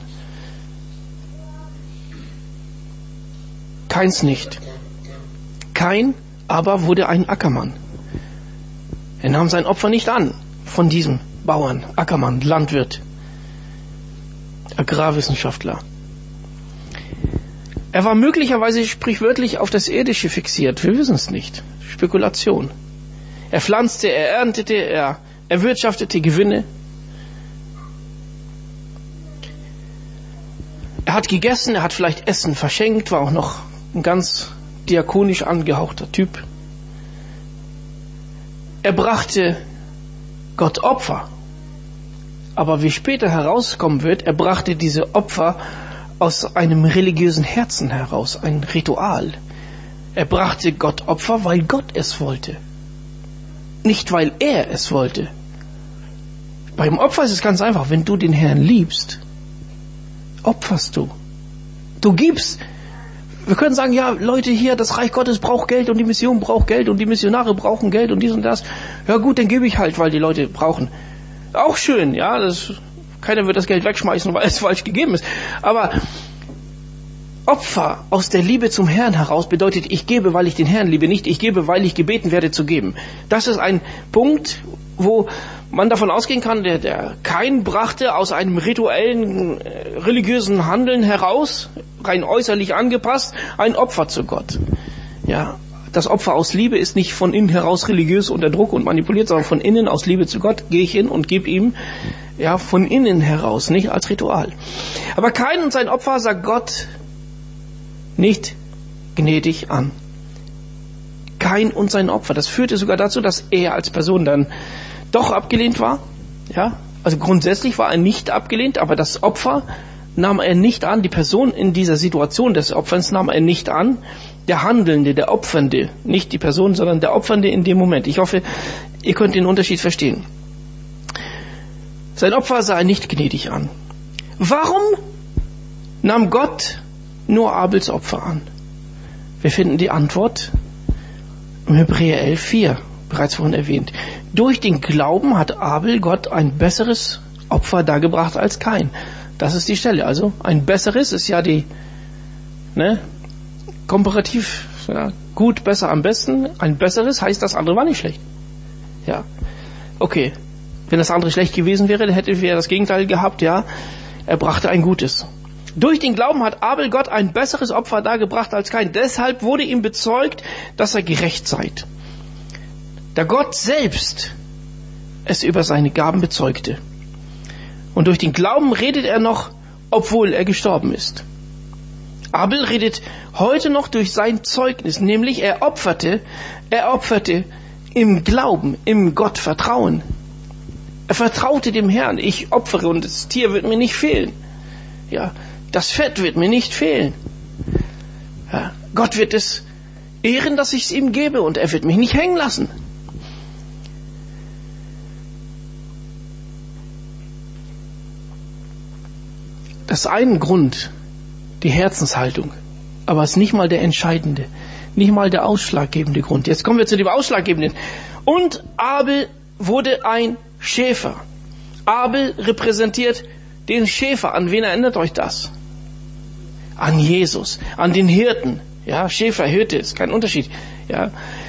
Kains nicht. Kain aber wurde ein Ackermann. Er nahm sein Opfer nicht an von diesem Bauern, Ackermann, Landwirt, Agrarwissenschaftler. Er war möglicherweise sprichwörtlich auf das Irdische fixiert. Wir wissen es nicht. Spekulation. Er pflanzte, er erntete, er erwirtschaftete Gewinne. Er hat gegessen, er hat vielleicht Essen verschenkt, war auch noch ein ganz diakonisch angehauchter Typ. Er brachte Gott Opfer. Aber wie später herauskommen wird, er brachte diese Opfer aus einem religiösen Herzen heraus, ein Ritual. Er brachte Gott Opfer, weil Gott es wollte. Nicht, weil er es wollte. Beim Opfer ist es ganz einfach. Wenn du den Herrn liebst, opferst du. Du gibst. Wir können sagen, ja, Leute hier, das Reich Gottes braucht Geld und die Mission braucht Geld und die Missionare brauchen Geld und dies und das. Ja gut, dann gebe ich halt, weil die Leute brauchen. Auch schön, ja, keiner wird das Geld wegschmeißen, weil es falsch gegeben ist. Aber Opfer aus der Liebe zum Herrn heraus bedeutet, ich gebe, weil ich den Herrn liebe, nicht ich gebe, weil ich gebeten werde zu geben. Das ist ein Punkt, wo man davon ausgehen kann, der Kain brachte aus einem rituellen, religiösen Handeln heraus, rein äußerlich angepasst, ein Opfer zu Gott. Ja, das Opfer aus Liebe ist nicht von innen heraus religiös unter Druck und manipuliert, sondern von innen aus Liebe zu Gott gehe ich hin und gebe ihm, ja, von innen heraus, nicht als Ritual. Aber Kain und sein Opfer sah Gott nicht gnädig an. Kain und sein Opfer, das führte sogar dazu, dass er als Person dann doch abgelehnt war. Ja, also grundsätzlich war er nicht abgelehnt, aber das Opfer nahm er nicht an. Die Person in dieser Situation des Opferns nahm er nicht an. Der Handelnde, der Opfernde, nicht die Person, sondern der Opfernde in dem Moment. Ich hoffe, ihr könnt den Unterschied verstehen. Sein Opfer sah er nicht gnädig an. Warum nahm Gott nur Abels Opfer an? Wir finden die Antwort im Hebräer 11,4, bereits vorhin erwähnt. Durch den Glauben hat Abel Gott ein besseres Opfer dargebracht als Kain. Das ist die Stelle. Also ein besseres ist ja die, komparativ, ja, gut, besser, am besten. Ein besseres heißt, das andere war nicht schlecht. Ja, okay. Wenn das andere schlecht gewesen wäre, dann hätte wir das Gegenteil gehabt, ja. Er brachte ein gutes. Durch den Glauben hat Abel Gott ein besseres Opfer dargebracht als Kain. Deshalb wurde ihm bezeugt, dass er gerecht sei. Da Gott selbst es über seine Gaben bezeugte. Und durch den Glauben redet er noch, obwohl er gestorben ist. Abel redet heute noch durch sein Zeugnis, nämlich er opferte im Glauben, im Gottvertrauen. Er vertraute dem Herrn, ich opfere und das Tier wird mir nicht fehlen. Ja, das Fett wird mir nicht fehlen. Ja, Gott wird es ehren, dass ich es ihm gebe und er wird mich nicht hängen lassen. Das ist ein Grund, die Herzenshaltung, aber es ist nicht mal der entscheidende, nicht mal der ausschlaggebende Grund. Jetzt kommen wir zu dem ausschlaggebenden. Und Abel wurde ein Schäfer. Abel repräsentiert den Schäfer. An wen erinnert euch das? An Jesus, an den Hirten. Ja, Schäfer, Hirte, ist kein Unterschied. Ja,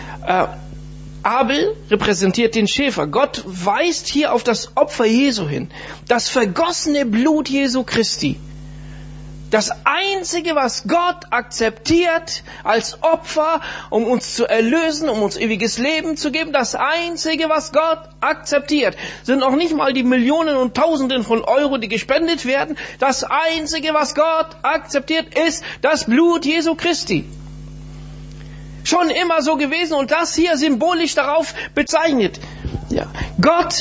Abel repräsentiert den Schäfer. Gott weist hier auf das Opfer Jesu hin. Das vergossene Blut Jesu Christi Das Einzige, was Gott akzeptiert als Opfer, um uns zu erlösen, um uns ewiges Leben zu geben, das Einzige, was Gott akzeptiert, sind noch nicht mal die Millionen und Tausenden von Euro, die gespendet werden. Das Einzige, was Gott akzeptiert, ist das Blut Jesu Christi. Schon immer so gewesen und das hier symbolisch darauf bezeichnet. Ja. Gott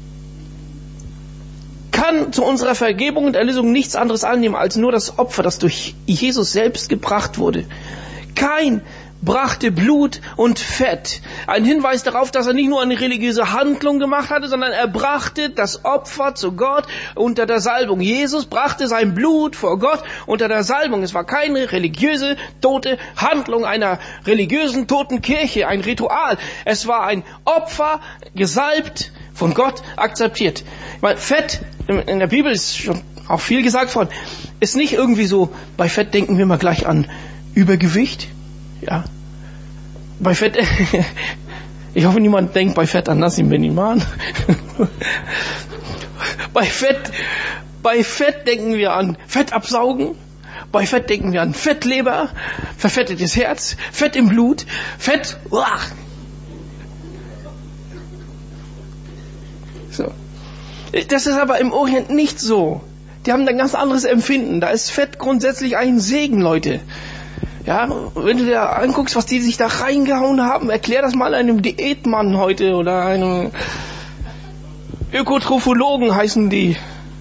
kann zu unserer Vergebung und Erlösung nichts anderes annehmen als nur das Opfer, das durch Jesus selbst gebracht wurde. Kain brachte Blut und Fett. Ein Hinweis darauf, dass er nicht nur eine religiöse Handlung gemacht hatte, sondern er brachte das Opfer zu Gott unter der Salbung. Jesus brachte sein Blut vor Gott unter der Salbung. Es war keine religiöse, tote Handlung einer religiösen, toten Kirche, ein Ritual. Es war ein Opfer, gesalbt, von Gott akzeptiert. Weil Fett, in der Bibel ist schon auch viel gesagt worden, ist nicht irgendwie so, bei Fett denken wir mal gleich an Übergewicht. Ja. Bei Fett, ich hoffe, niemand denkt bei Fett an Nassim Beniman. Bei Fett denken wir an Fett absaugen. Bei Fett denken wir an Fettleber, verfettetes Herz, Fett im Blut, Fett. Uah. So. Das ist aber im Orient nicht so. Die haben ein ganz anderes Empfinden. Da ist Fett grundsätzlich ein Segen, Leute. Ja, wenn du dir anguckst, was die sich da reingehauen haben, erklär das mal einem Diätmann heute oder einem Ökotrophologen heißen die.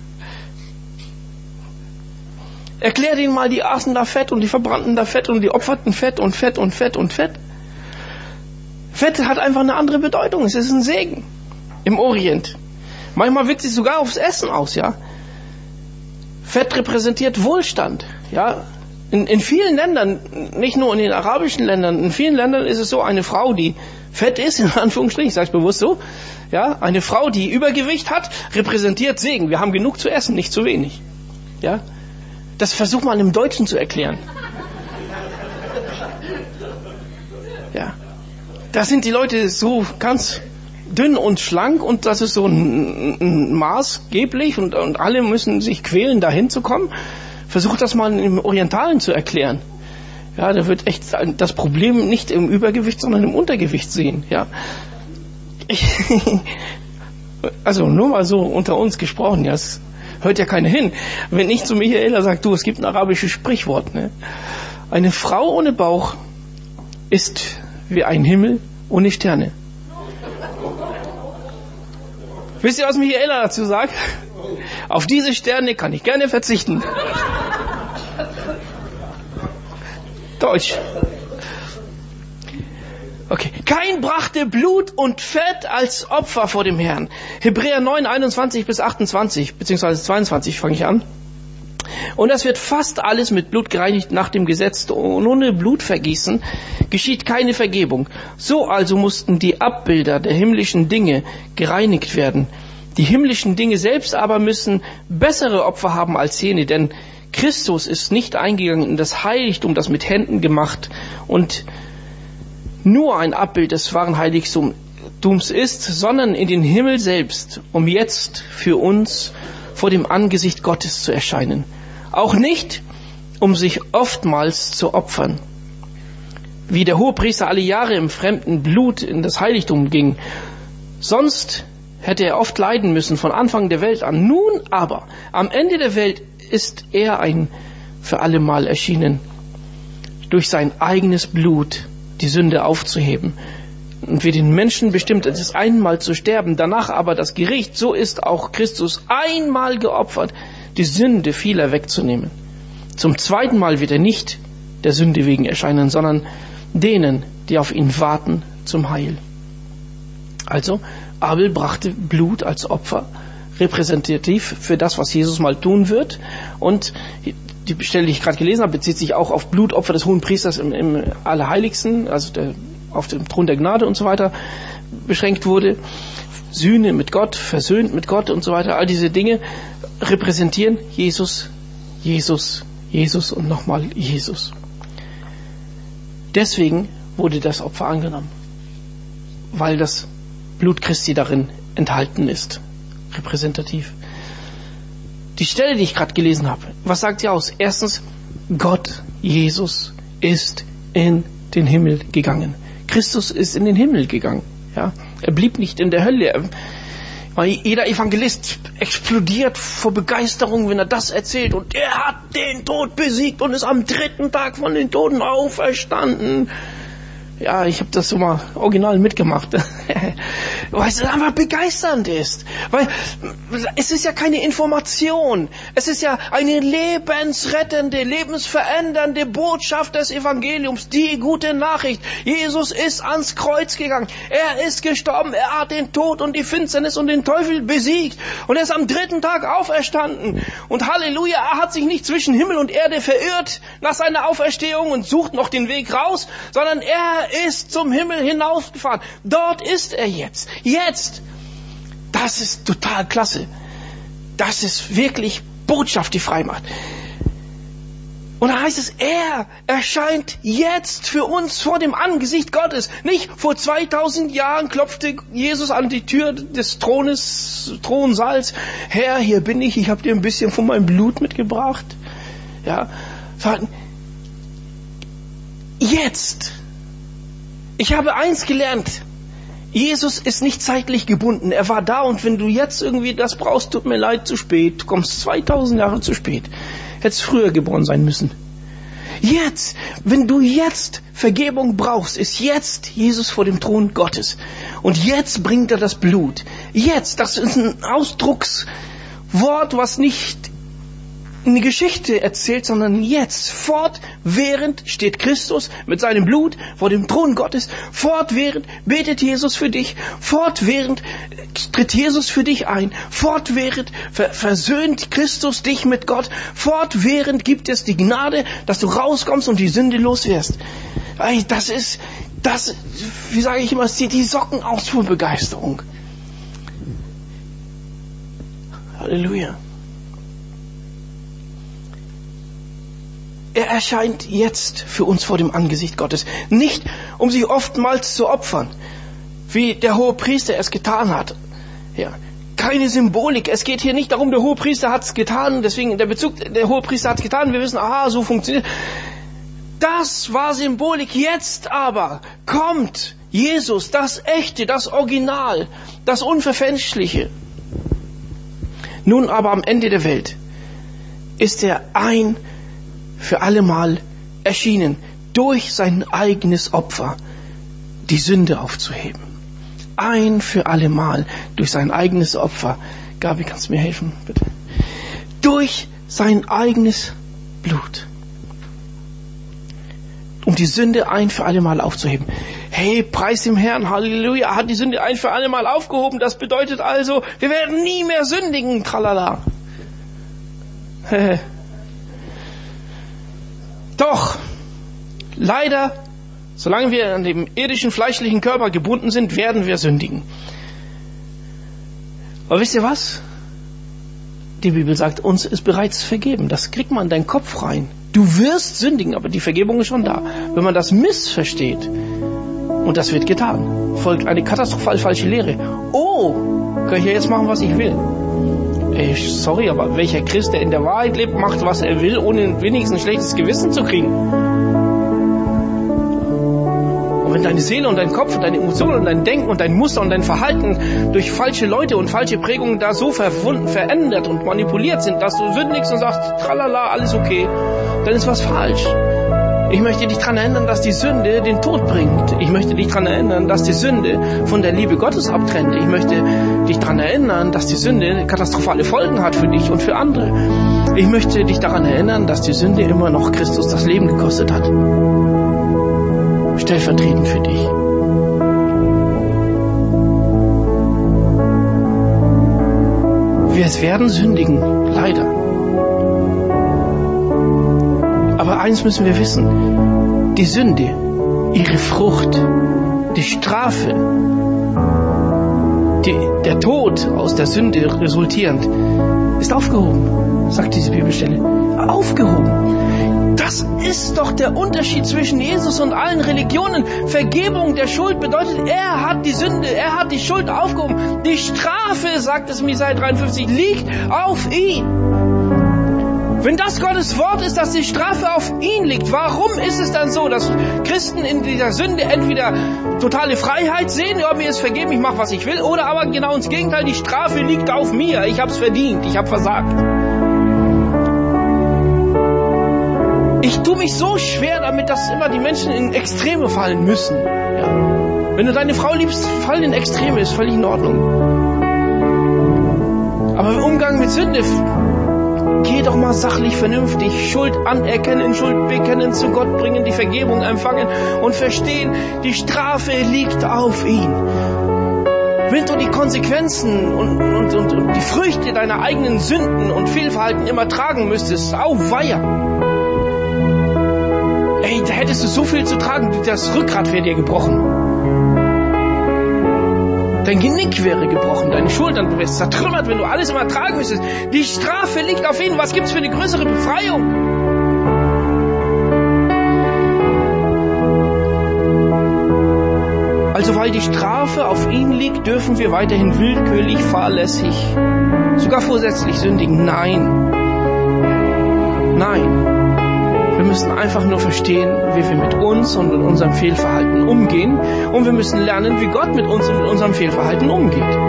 Erklär denen mal, die aßen da Fett und die verbrannten da Fett und die opferten Fett und Fett und Fett und Fett. Fett hat einfach eine andere Bedeutung. Es ist ein Segen im Orient. Manchmal wirkt sich sogar aufs Essen aus, ja. Fett repräsentiert Wohlstand, ja. In vielen Ländern, nicht nur in den arabischen Ländern, in vielen Ländern ist es so, eine Frau, die fett ist, in Anführungsstrichen, ich sage es bewusst so, ja, eine Frau, die Übergewicht hat, repräsentiert Segen. Wir haben genug zu essen, nicht zu wenig, ja. Das versucht man im Deutschen zu erklären. Ja. Da sind die Leute so ganz dünn und schlank und das ist so ein maßgeblich und alle müssen sich quälen, dahin zu kommen. Versucht das mal im Orientalen zu erklären. Ja, da wird echt das Problem nicht im Übergewicht, sondern im Untergewicht sehen. Ja. Also nur mal so unter uns gesprochen, ja, es hört ja keiner hin. Wenn ich zu Michaela sage, du, es gibt ein arabisches Sprichwort, ne? Eine Frau ohne Bauch ist wie ein Himmel ohne Sterne. Wisst ihr, was Michaela dazu sagt? Auf diese Sterne kann ich gerne verzichten. Deutsch. Okay. Kain brachte Blut und Fett als Opfer vor dem Herrn. Hebräer 9, 21 bis 28, beziehungsweise 22 fange ich an. Und das wird fast alles mit Blut gereinigt nach dem Gesetz. Und ohne Blutvergießen geschieht keine Vergebung. So also mussten die Abbilder der himmlischen Dinge gereinigt werden. Die himmlischen Dinge selbst aber müssen bessere Opfer haben als jene, denn Christus ist nicht eingegangen in das Heiligtum, das mit Händen gemacht und nur ein Abbild des wahren Heiligtums ist, sondern in den Himmel selbst, um jetzt für uns vor dem Angesicht Gottes zu erscheinen. Auch nicht, um sich oftmals zu opfern. Wie der Hohepriester alle Jahre im fremden Blut in das Heiligtum ging. Sonst hätte er oft leiden müssen von Anfang der Welt an. Nun aber, am Ende der Welt ist er ein für alle Mal erschienen, durch sein eigenes Blut die Sünde aufzuheben. Und wie den Menschen bestimmt ist, einmal zu sterben, danach aber das Gericht, so ist auch Christus einmal geopfert, die Sünde vieler wegzunehmen. Zum zweiten Mal wird er nicht der Sünde wegen erscheinen, sondern denen, die auf ihn warten, zum Heil. Also, Abel brachte Blut als Opfer, repräsentativ für das, was Jesus mal tun wird. Und die Stelle, die ich gerade gelesen habe, bezieht sich auch auf Blutopfer des Hohenpriesters im Allerheiligsten, also der auf dem Thron der Gnade und so weiter beschränkt wurde. Sühne mit Gott, versöhnt mit Gott und so weiter. All diese Dinge repräsentieren Jesus, Jesus, Jesus und nochmal Jesus. Deswegen wurde das Opfer angenommen, weil das Blut Christi darin enthalten ist, repräsentativ. Die Stelle, die ich gerade gelesen habe, was sagt sie aus? Erstens, Gott, Jesus, ist in den Himmel gegangen. Christus ist in den Himmel gegangen. Ja? Er blieb nicht in der Hölle. Jeder Evangelist explodiert vor Begeisterung, wenn er das erzählt. Und er hat den Tod besiegt und ist am 3. Tag von den Toten auferstanden. Ja, ich habe das so mal original mitgemacht. Weil es einfach begeisternd ist. Weil es ist ja keine Information. Es ist ja eine lebensrettende, lebensverändernde Botschaft des Evangeliums. Die gute Nachricht. Jesus ist ans Kreuz gegangen. Er ist gestorben. Er hat den Tod und die Finsternis und den Teufel besiegt. Und er ist am 3. Tag auferstanden. Und Halleluja, er hat sich nicht zwischen Himmel und Erde verirrt nach seiner Auferstehung und sucht noch den Weg raus, sondern er ist zum Himmel hinausgefahren. Dort ist er jetzt. Jetzt. Das ist total klasse. Das ist wirklich Botschaft, die frei macht. Und da heißt es, er erscheint jetzt für uns vor dem Angesicht Gottes. Nicht vor 2000 Jahren klopfte Jesus an die Tür des Thronsaals. Herr, hier bin ich habe dir ein bisschen von meinem Blut mitgebracht. Ja. Jetzt. Ich habe eins gelernt. Jesus ist nicht zeitlich gebunden. Er war da und wenn du jetzt irgendwie das brauchst, tut mir leid, zu spät. Du kommst 2000 Jahre zu spät. Hättest früher geboren sein müssen. Jetzt, wenn du jetzt Vergebung brauchst, ist jetzt Jesus vor dem Thron Gottes. Und jetzt bringt er das Blut. Jetzt, das ist ein Ausdruckswort, was nicht eine Geschichte erzählt, sondern jetzt, fortwährend steht Christus mit seinem Blut vor dem Thron Gottes, fortwährend betet Jesus für dich, fortwährend tritt Jesus für dich ein, fortwährend versöhnt Christus dich mit Gott, fortwährend gibt es die Gnade, dass du rauskommst und die Sünde loswirst. Das, wie sage ich immer, es zieht die Socken aus vor Begeisterung. Halleluja. Er erscheint jetzt für uns vor dem Angesicht Gottes. Nicht, um sich oftmals zu opfern, wie der Hohepriester es getan hat. Ja. Keine Symbolik. Es geht hier nicht darum, der Hohepriester hat es getan, deswegen der Bezug, der Hohepriester hat es getan, wir wissen, aha, so funktioniert. Das war Symbolik. Jetzt aber kommt Jesus, das Echte, das Original, das Unverfälschliche. Nun aber am Ende der Welt ist er ein für allemal erschienen, durch sein eigenes Opfer die Sünde aufzuheben. Ein für allemal durch sein eigenes Opfer. Gabi, kannst du mir helfen, bitte? Durch sein eigenes Blut. Um die Sünde ein für allemal aufzuheben. Hey, preis dem Herrn, Halleluja, hat die Sünde ein für allemal aufgehoben. Das bedeutet also, wir werden nie mehr sündigen, tralala. Doch, leider, solange wir an dem irdischen, fleischlichen Körper gebunden sind, werden wir sündigen. Aber wisst ihr was? Die Bibel sagt, uns ist bereits vergeben. Das kriegt man in deinen Kopf rein. Du wirst sündigen, aber die Vergebung ist schon da. Wenn man das missversteht, und das wird getan, folgt eine katastrophal falsche Lehre. Oh, kann ich ja jetzt machen, was ich will. Sorry, aber welcher Christ, der in der Wahrheit lebt, macht, was er will, ohne wenigstens ein schlechtes Gewissen zu kriegen. Und wenn deine Seele und dein Kopf und deine Emotionen und dein Denken und dein Muster und dein Verhalten durch falsche Leute und falsche Prägungen da so verändert und manipuliert sind, dass du sündigst und sagst, tralala, alles okay, dann ist was falsch. Ich möchte dich daran erinnern, dass die Sünde den Tod bringt. Ich möchte dich daran erinnern, dass die Sünde von der Liebe Gottes abtrennt. Ich möchte dich daran erinnern, dass die Sünde katastrophale Folgen hat für dich und für andere. Ich möchte dich daran erinnern, dass die Sünde immer noch Christus das Leben gekostet hat. Stellvertretend für dich. Wir werden sündigen, leider. Aber eins müssen wir wissen, die Sünde, ihre Frucht, die Strafe, der Tod aus der Sünde resultierend, ist aufgehoben, sagt diese Bibelstelle. Aufgehoben. Das ist doch der Unterschied zwischen Jesus und allen Religionen. Vergebung der Schuld bedeutet, er hat die Sünde, er hat die Schuld aufgehoben. Die Strafe, sagt es in Jesaja 53, liegt auf ihn. Wenn das Gottes Wort ist, dass die Strafe auf ihn liegt, warum ist es dann so, dass Christen in dieser Sünde entweder totale Freiheit sehen, ja, mir ist vergeben, ich mache, was ich will, oder aber genau ins Gegenteil, die Strafe liegt auf mir, ich habe es verdient, ich habe versagt. Ich tue mich so schwer damit, dass immer die Menschen in Extreme fallen müssen. Ja. Wenn du deine Frau liebst, fall in Extreme, ist völlig in Ordnung. Aber im Umgang mit Sünde, geh doch mal sachlich, vernünftig, Schuld anerkennen, Schuld bekennen, zu Gott bringen, die Vergebung empfangen und verstehen, die Strafe liegt auf ihn. Wenn du die Konsequenzen und die Früchte deiner eigenen Sünden und Fehlverhalten immer tragen müsstest, auweia. Ey, da hättest du so viel zu tragen, das Rückgrat wäre dir gebrochen. Dein Genick wäre gebrochen, deine Schultern, du wärst zertrümmert, wenn du alles immer tragen müsstest. Die Strafe liegt auf ihn. Was gibt's für eine größere Befreiung? Also weil die Strafe auf ihn liegt, dürfen wir weiterhin willkürlich, fahrlässig, sogar vorsätzlich sündigen. Nein. Wir müssen einfach nur verstehen, wie wir mit uns und mit unserem Fehlverhalten umgehen. Und wir müssen lernen, wie Gott mit uns und mit unserem Fehlverhalten umgeht.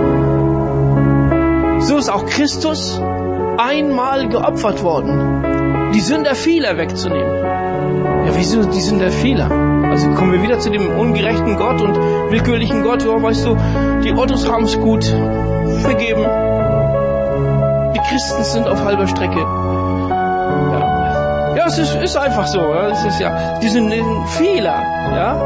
So ist auch Christus einmal geopfert worden, die Sünder vieler wegzunehmen. Ja, wieso die Sünder vieler? Also kommen wir wieder zu dem ungerechten Gott und willkürlichen Gott. Ja, weißt du, die Ottos haben es gut, vergeben. Die Christen sind auf halber Strecke. Ja, es ist einfach so. Ja. Es ist ja, die sind ein Fehler. Ja.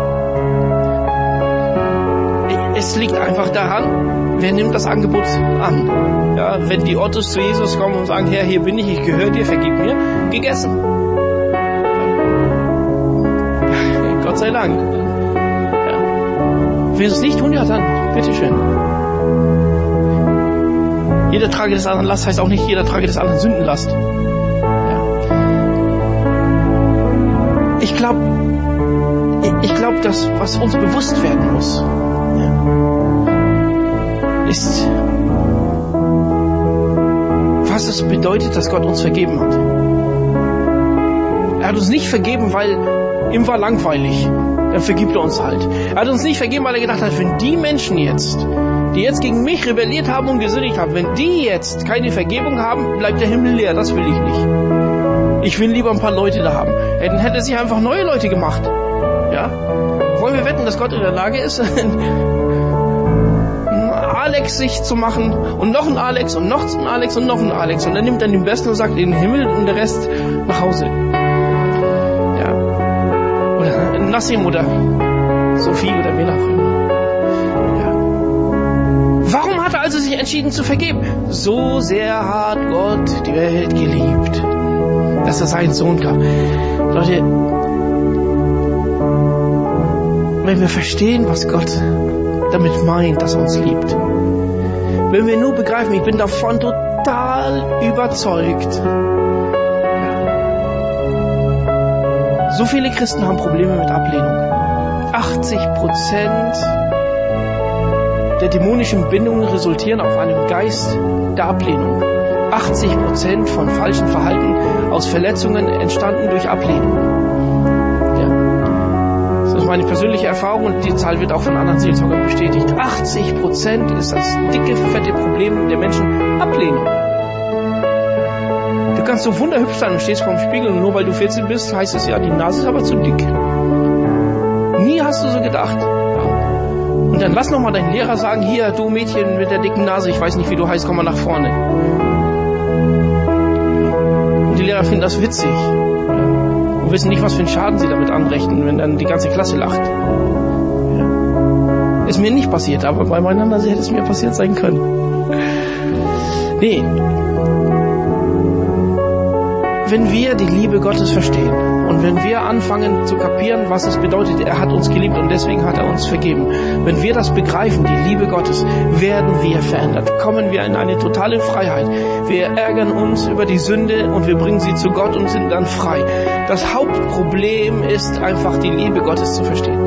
Es liegt einfach daran, wer nimmt das Angebot an. Ja, wenn die Ottos zu Jesus kommen und sagen, Herr, hier bin ich gehöre dir, vergib mir, gegessen. Ja, Gott sei Dank. Ja. Wenn es nicht tun, ja dann, bitteschön. Jeder trage des anderen Last heißt auch nicht, jeder trage des anderen Sündenlast. Ich glaube, dass was uns bewusst werden muss, ist, was es bedeutet, dass Gott uns vergeben hat. Er hat uns nicht vergeben, weil ihm war langweilig. Dann vergibt er uns halt. Er hat uns nicht vergeben, weil er gedacht hat, wenn die Menschen jetzt, die jetzt gegen mich rebelliert haben und gesündigt haben, wenn die jetzt keine Vergebung haben, bleibt der Himmel leer. Das will ich nicht. Ich will lieber ein paar Leute da haben. Dann hätte er sich einfach neue Leute gemacht. Ja? Wollen wir wetten, dass Gott in der Lage ist, einen Alex sich zu machen und noch einen Alex und noch einen Alex und noch einen Alex. Und dann nimmt er den Besten und sagt in den Himmel und der Rest nach Hause. Ja. Oder Nassim oder Sophie oder wen auch immer. Ja. Warum hat er also sich entschieden zu vergeben? So sehr hat Gott die Welt geliebt, dass er seinen Sohn gab. Leute, wenn wir verstehen, was Gott damit meint, dass er uns liebt, wenn wir nur begreifen, ich bin davon total überzeugt. So viele Christen haben Probleme mit Ablehnung. 80% der dämonischen Bindungen resultieren auf einem Geist der Ablehnung. 80% von falschen Verhalten aus Verletzungen entstanden durch Ablehnung. Ja. Das ist meine persönliche Erfahrung und die Zahl wird auch von anderen Seelsorgern bestätigt. 80% ist das dicke, fette Problem der Menschen Ablehnung. Du kannst so wunderhübsch sein und stehst vorm Spiegel und nur weil du 14 bist, heißt es ja, die Nase ist aber zu dick. Nie hast du so gedacht. Ja. Und dann lass nochmal deinen Lehrer sagen, hier, du Mädchen mit der dicken Nase, ich weiß nicht, wie du heißt, komm mal nach vorne. Die Lehrer finden das witzig und wissen nicht, was für einen Schaden sie damit anrechnen, wenn dann die ganze Klasse lacht. Ja. Ist mir nicht passiert, aber bei meiner Nase hätte es mir passiert sein können. Nee. Wenn wir die Liebe Gottes verstehen und wenn wir anfangen zu kapieren, was es bedeutet, er hat uns geliebt und deswegen hat er uns vergeben. Wenn wir das begreifen, die Liebe Gottes, werden wir verändert, kommen wir in eine totale Freiheit. Wir ärgern uns über die Sünde und wir bringen sie zu Gott und sind dann frei. Das Hauptproblem ist einfach, die Liebe Gottes zu verstehen.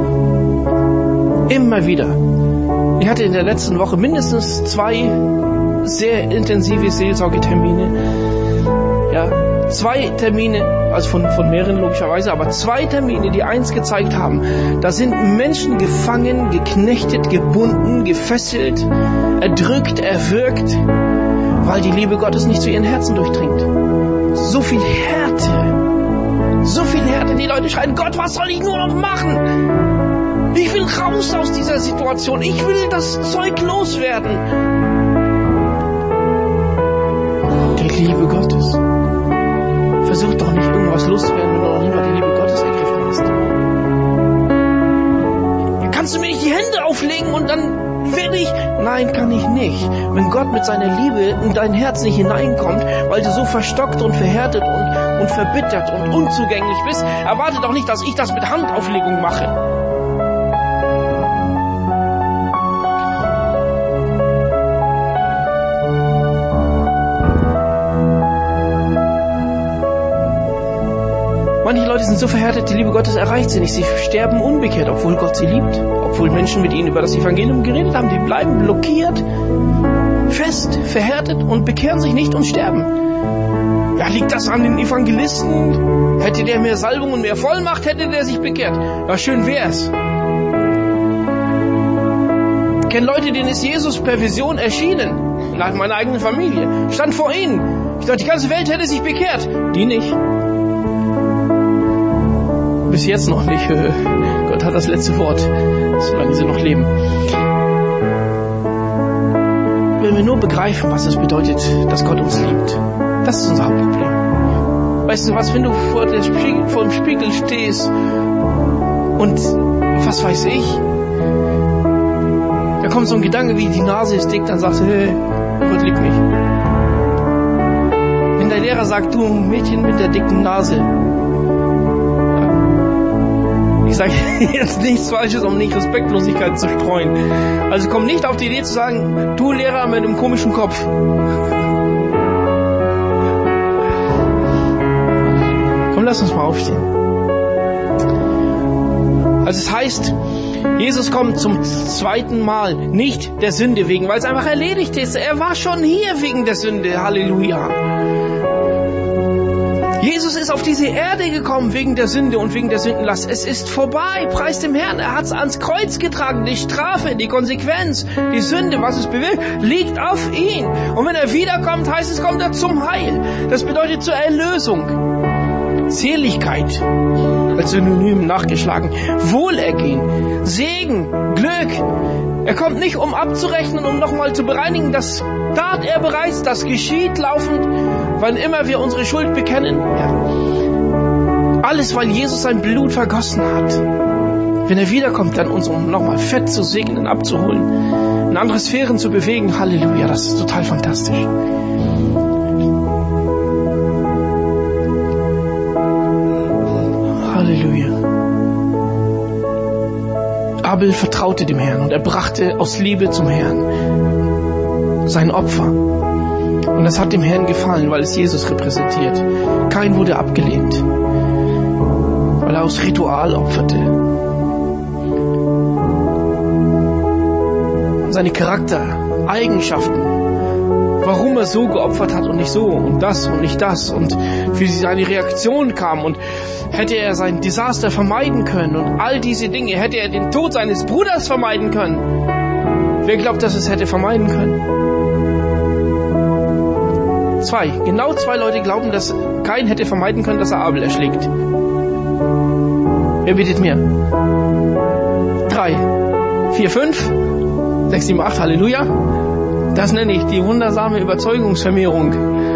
Immer wieder. Ich hatte in der letzten Woche mindestens 2 sehr intensive Seelsorgetermine. Ja, 2 Termine, also von mehreren logischerweise, aber 2 Termine, die eins gezeigt haben. Da sind Menschen gefangen, geknechtet, gebunden, gefesselt, erdrückt, erwürgt, weil die Liebe Gottes nicht zu ihren Herzen durchdringt. So viel Härte, die Leute schreien, Gott, was soll ich nur noch machen? Ich will raus aus dieser Situation, ich will das Zeug loswerden. Die Liebe Gottes. Versuch doch nicht irgendwas loszuwerden, wenn du noch nicht mal die Liebe Gottes ergriffen hast. Dann kannst du mir nicht die Hände auflegen und dann werde ich... Nein, kann ich nicht. Wenn Gott mit seiner Liebe in dein Herz nicht hineinkommt, weil du so verstockt und verhärtet und verbittert und unzugänglich bist, erwarte doch nicht, dass ich das mit Handauflegung mache. Manche Leute sind so verhärtet, die Liebe Gottes erreicht sie nicht. Sie sterben unbekehrt, obwohl Gott sie liebt. Obwohl Menschen mit ihnen über das Evangelium geredet haben. Die bleiben blockiert, fest, verhärtet und bekehren sich nicht und sterben. Ja, liegt das an den Evangelisten? Hätte der mehr Salbung und mehr Vollmacht, hätte der sich bekehrt. Ja, schön wär's. Ich kenne Leute, denen ist Jesus per Vision erschienen. Nach meiner eigenen Familie. Stand vor ihnen. Ich dachte, die ganze Welt hätte sich bekehrt. Die nicht. Bis jetzt noch nicht. Gott hat das letzte Wort, solange sie noch leben. Wenn wir nur begreifen, was es bedeutet, dass Gott uns liebt, das ist unser Hauptproblem. Weißt du was, wenn du vor dem Spiegel stehst und was weiß ich, da kommt so ein Gedanke wie, die Nase ist dick, dann sagst du, hey, Gott liebt mich. Wenn der Lehrer sagt, du Mädchen mit der dicken Nase, ich sage jetzt nichts Falsches, um nicht Respektlosigkeit zu streuen. Also komm nicht auf die Idee zu sagen, du Lehrer mit einem komischen Kopf. Komm, lass uns mal aufstehen. Also es heißt, Jesus kommt zum 2. Mal, nicht der Sünde wegen, weil es einfach erledigt ist. Er war schon hier wegen der Sünde. Halleluja. Jesus ist auf diese Erde gekommen wegen der Sünde und wegen der Sündenlast. Es ist vorbei, preis dem Herrn. Er hat es ans Kreuz getragen. Die Strafe, die Konsequenz, die Sünde, was es bewirkt, liegt auf ihn. Und wenn er wiederkommt, heißt es, kommt er zum Heil. Das bedeutet zur Erlösung. Seligkeit, als Synonym nachgeschlagen. Wohlergehen, Segen, Glück. Er kommt nicht, um abzurechnen, um nochmal zu bereinigen. Das tat er bereits, das geschieht laufend, wann immer wir unsere Schuld bekennen. Ja. Alles, weil Jesus sein Blut vergossen hat. Wenn er wiederkommt, dann uns, um nochmal fett zu segnen, abzuholen, in andere Sphären zu bewegen. Halleluja, das ist total fantastisch. Halleluja. Abel vertraute dem Herrn und er brachte aus Liebe zum Herrn sein Opfer. Und das hat dem Herrn gefallen, weil es Jesus repräsentiert. Kain wurde abgelehnt, weil er aus Ritual opferte. Seine Charaktereigenschaften, warum er so geopfert hat und nicht so und das und nicht das und wie seine Reaktion kam und hätte er sein Desaster vermeiden können und all diese Dinge, hätte er den Tod seines Bruders vermeiden können. Wer glaubt, dass es hätte vermeiden können? Genau zwei Leute glauben, dass Kain hätte vermeiden können, dass er Abel erschlägt. Wer bietet mir? 3, 4, 5, 6, 7, 8, Halleluja. Das nenne ich die wundersame Überzeugungsvermehrung.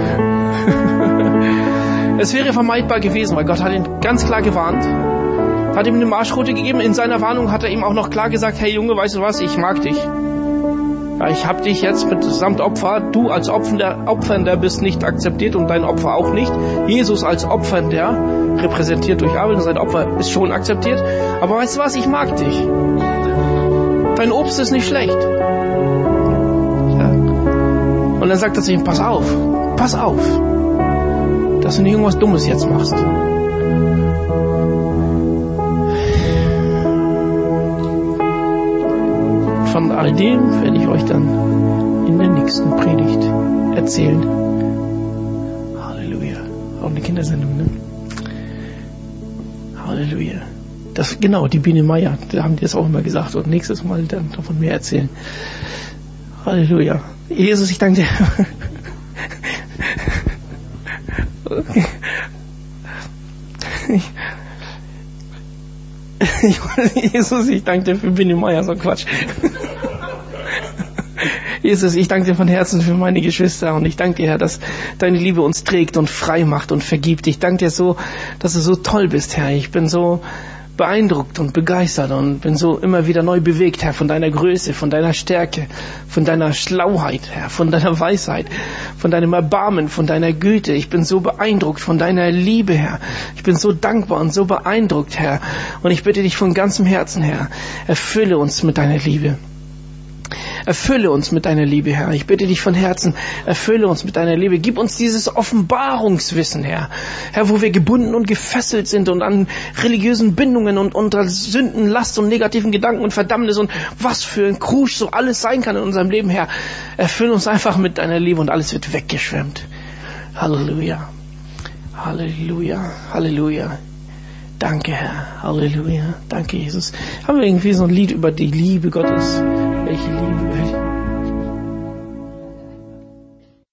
Es wäre vermeidbar gewesen, weil Gott hat ihn ganz klar gewarnt, hat ihm eine Marschroute gegeben. In seiner Warnung hat er ihm auch noch klar gesagt, hey Junge, weißt du was, ich mag dich. Ja, ich habe dich jetzt mitsamt Opfer, du als Opfernder bist nicht akzeptiert und dein Opfer auch nicht. Jesus als Opfernder, repräsentiert durch Abel, und sein Opfer ist schon akzeptiert. Aber weißt du was, ich mag dich. Dein Obst ist nicht schlecht. Ja. Und dann sagt er zu ihm, pass auf, dass du nicht irgendwas Dummes jetzt machst. Von all dem werde ich euch dann in der nächsten nächsten Predigt erzählen. Halleluja. Auch eine Kindersendung, ne? Halleluja. Das, genau, die Biene Meier, da haben die das auch immer gesagt. Und nächstes Mal dann davon mehr erzählen. Halleluja. Jesus, ich danke dir. Okay. Jesus, ich danke dir für Biene Meier, so Quatsch. Jesus, ich danke dir von Herzen für meine Geschwister und ich danke dir, Herr, dass deine Liebe uns trägt und frei macht und vergibt. Ich danke dir so, dass du so toll bist, Herr. Ich bin so beeindruckt und begeistert und bin so immer wieder neu bewegt, Herr, von deiner Größe, von deiner Stärke, von deiner Schlauheit, Herr, von deiner Weisheit, von deinem Erbarmen, von deiner Güte. Ich bin so beeindruckt von deiner Liebe, Herr. Ich bin so dankbar und so beeindruckt, Herr. Und ich bitte dich von ganzem Herzen, Herr, erfülle uns mit deiner Liebe. Erfülle uns mit deiner Liebe, Herr. Ich bitte dich von Herzen, erfülle uns mit deiner Liebe. Gib uns dieses Offenbarungswissen, Herr. Herr, wo wir gebunden und gefesselt sind und an religiösen Bindungen und unter Sünden, Last und negativen Gedanken und Verdammnis und was für ein Krusch so alles sein kann in unserem Leben, Herr. Erfülle uns einfach mit deiner Liebe und alles wird weggeschwemmt. Halleluja. Halleluja. Halleluja. Danke, Herr. Halleluja. Danke, Jesus. Haben wir irgendwie so ein Lied über die Liebe Gottes? Welche Liebe?